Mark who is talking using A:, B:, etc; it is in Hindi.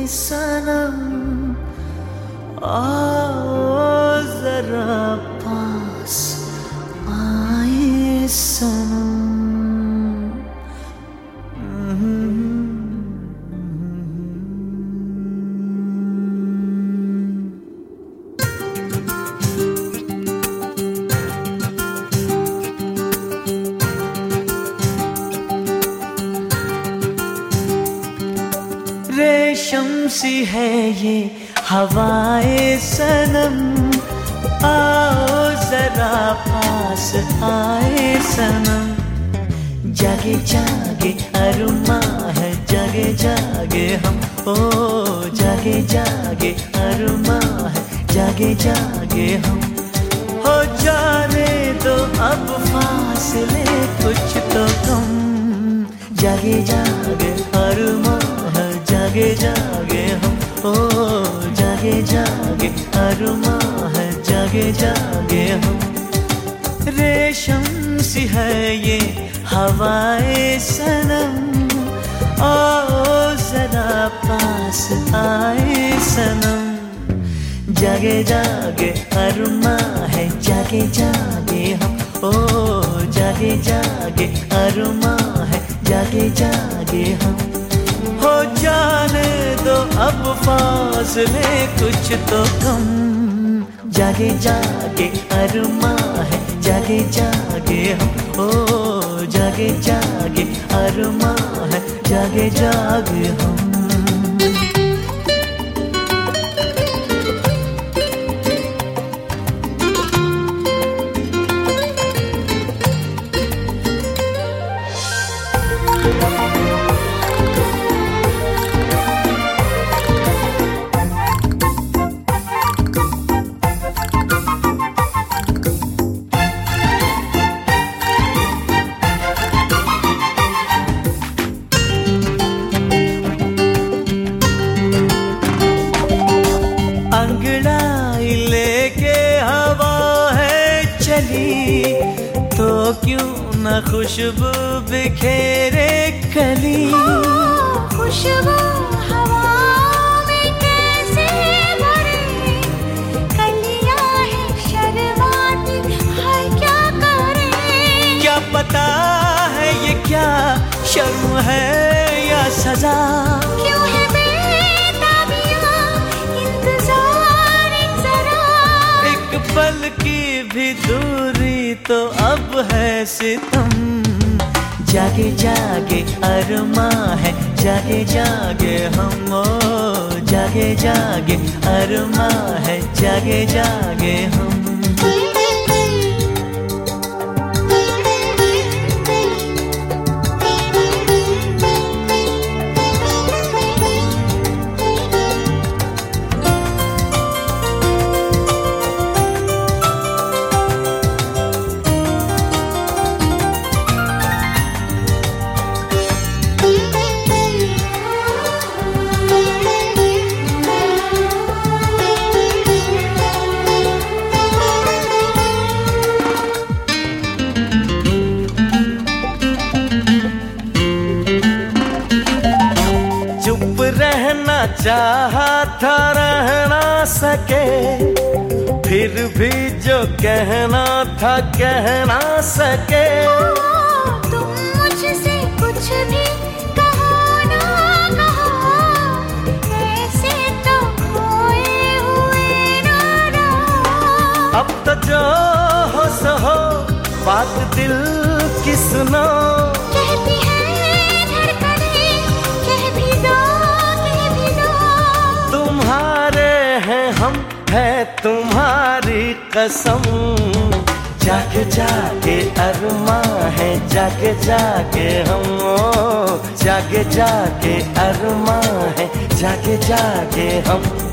A: सनम, आओ जरा पास आए सनम। रेशम सी है ये हवाए सनम, आओ जरा पास आए सनम। जागे जागे अरुमा है, जागे जागे हम, ओ जागे जागे अरुमा है, जागे जागे हम। हो जाने दो अब फासले कुछ तो कम, जागे जागे अरुमा है, जागे जागे हम, ओ जागे जागे अरुमा है, जागे जागे हम। रेशम सी है ये हवाए सनम, आओ जरा पास आए सनम। जागे जागे अरुमा है, जागे जागे हम, ओ जागे जागे अरुमा है, जागे जागे हम। हो जाने दो अब फासले कुछ तो कम, जागे जागे अरुमा है, जागे जागे हम, ओ जागे जागे अरुमा है, जागे जागे हम। अंगड़ाई लेके हवा है चली, तो क्यों न खुशबू बिखेरे कली।
B: खुशबू हवा में कैसे भरे, कलियां है शर्माती है क्या करें।
A: क्या पता है ये क्या शर्म है या सजा,
B: क्यों है बेताबियां इंतजार जरा।
A: एक पल की भी दूरी तो अब है सितम। जागे जागे अरुमा है, जागे जागे हम, ओ जागे जागे अरुमा है, जागे जागे हम। चाहा था रह ना सके, फिर भी जो कहना था कह ना सके।
B: तुम मुझसे कुछ भी कहो ना कहो, ऐसे तो खोए हुए ना रहो।
A: अब तो जो हो सो हो, बात दिल की सुनो।
B: कहती है धड़कने, कह भी दो।
A: तुम्हारे हैं हम, है तुम्हारी कसम। जागे जागे अरुमा है, जागे जागे हम, ओ जागे जागे अरुमा है, जागे जागे हम।